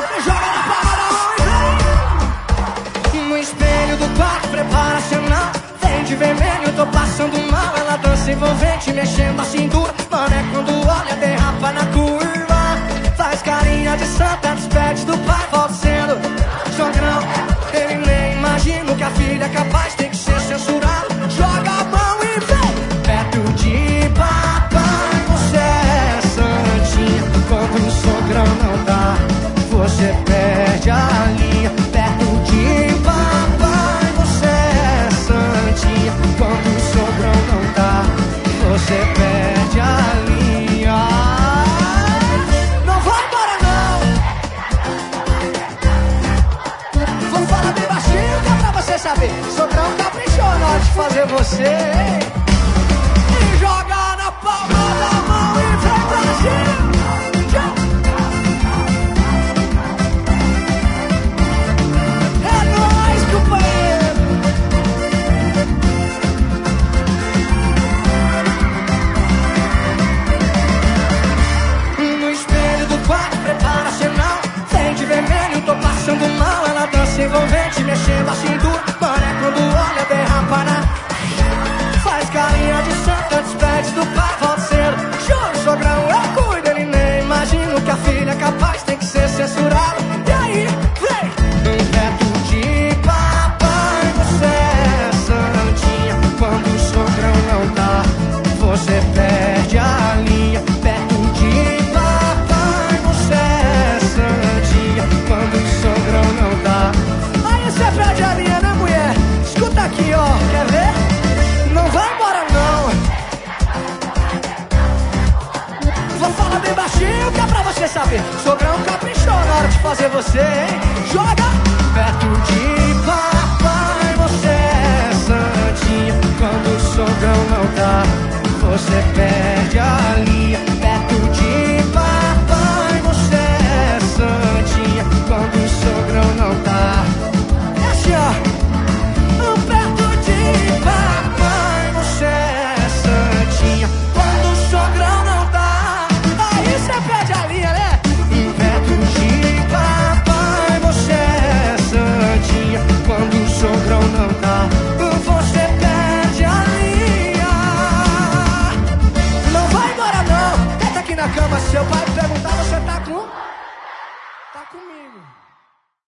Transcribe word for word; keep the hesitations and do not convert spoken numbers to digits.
Joga na palma da mão e vem. No espelho do quarto, prepara a cena. Vem de vermelho, tô passando mal. Ela dança envolvente, mexendo a cintura. Mano, é quando olha, derrapa na curva. Faz carinha de santa, despede do pai, volta sendo sogrão. Ele nem imagina o que a filha é capaz, tem que ser censurado. Joga a mão e vem. Perto de papai, você é santinha. Quando o sogrão não dá, você perde a linha. Perto de papai, você é santinha. Quando o sogrão não dá, você perde a linha. Não vai embora não. Vou falar bem baixinho que é pra você saber. Sogrão caprichou na hora de fazer você, hein? E joga na palma da mão e vem pra cima. É nóis, companheiro. No espelho do quarto, prepara a cena. Vem de vermelho, tô passando mal. Ela dança envolvente, mexendo a cintura. Mano, é quando olha, derrapa na. Faz carinha de santa, despede do pai, volta cedo. Chora o sogrão, eu cuido, ele nem imagina o que a filha é capaz, tem que ser censurado. E aí, vem! Perto de papai, você é santinha. Quando o sogrão não dá, você perde a linha. Perto de papai, você é santinha. Quando o sogrão não dá, aí você perde a linha, né, mulher? Escuta aqui, ó, quer ver? Não vai embora não. Vou falar bem baixinho que é pra você saber. Sogrão caprichou na hora de fazer você, hein? Joga perto de papai, você é santinha. Quando o sogrão não dá, você perde